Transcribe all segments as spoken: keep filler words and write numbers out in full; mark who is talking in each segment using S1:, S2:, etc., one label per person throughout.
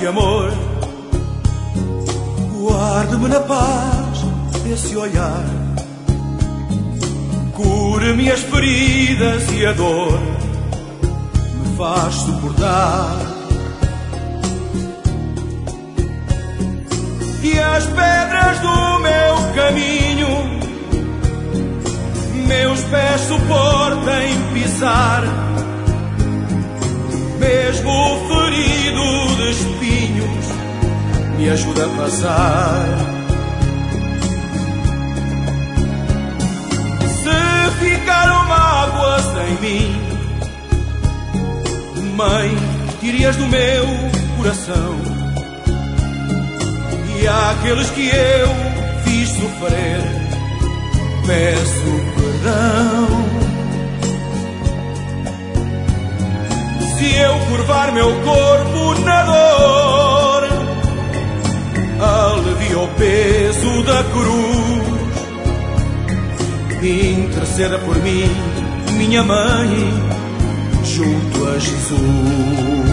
S1: de amor. Guarde-me na paz desse olhar, cure-me as feridas e a dor me faz suportar. E as pedras do meu caminho meus pés suportem pisar, mesmo ferido de espinhos me ajuda a passar. Se ficaram mágoas em mim, Mãe, tire-as do meu coração. E àqueles que eu fiz sofrer, peço perdão. Se eu curvar meu corpo na dor, alivia o peso da cruz. Interceda por mim, minha mãe, junto a Jesus.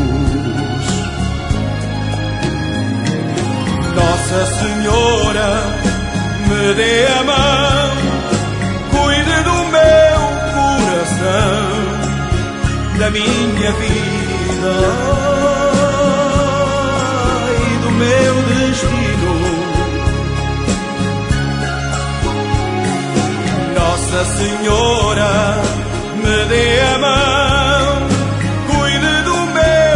S1: Nossa Senhora, me dê a mão, cuide do meu coração, da minha vida e do meu destino. Nossa Senhora, me dê a mão, cuide do meu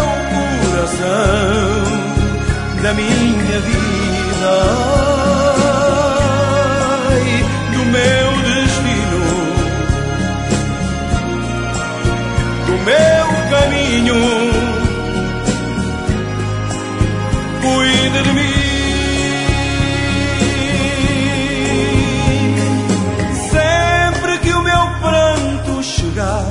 S1: coração, da minha vida e do meu destino, do meu caminho. Cuide de mim. Sempre que o meu pranto chegar,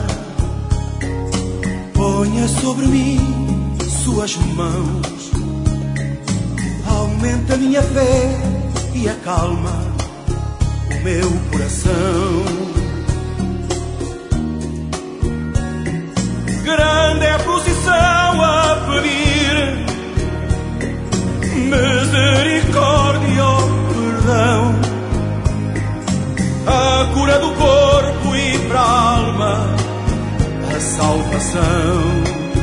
S1: ponha sobre mim suas mãos. Aumenta a minha fé e acalma o meu coração. Grande é a procissão a pedir misericórdia, perdão, a cura do corpo e para a alma a salvação.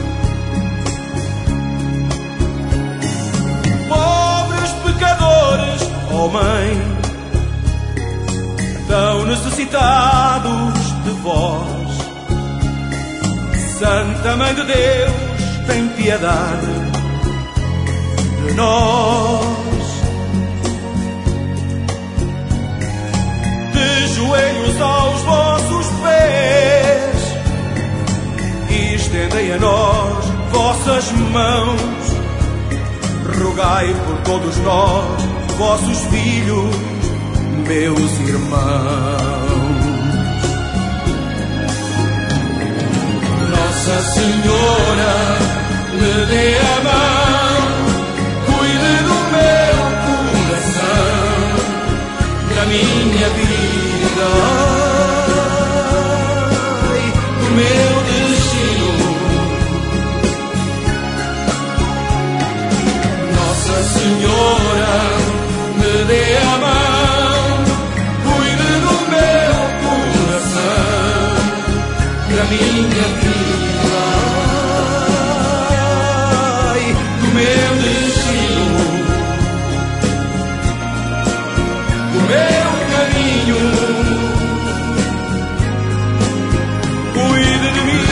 S1: Oh Mãe, tão necessitados de vós, Santa Mãe de Deus, tem piedade de nós. De joelhos aos vossos pés, e estendei a nós vossas mãos. Rogai por todos nós, vossos filhos, meus irmãos. Nossa Senhora, me dê a mão, cuide do meu coração, da minha vida e do meu destino. Nossa Senhora, me dê a mão, cuide do meu coração, da minha vida e do meu destino, do meu caminho. Cuide de mim.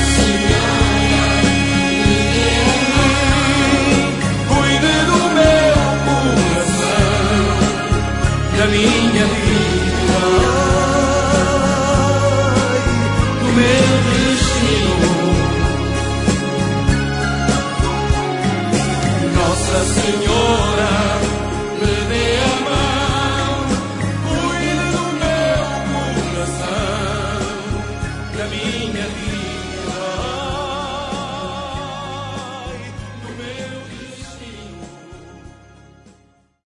S1: Da minha vida, do meu destino. Nossa Senhora.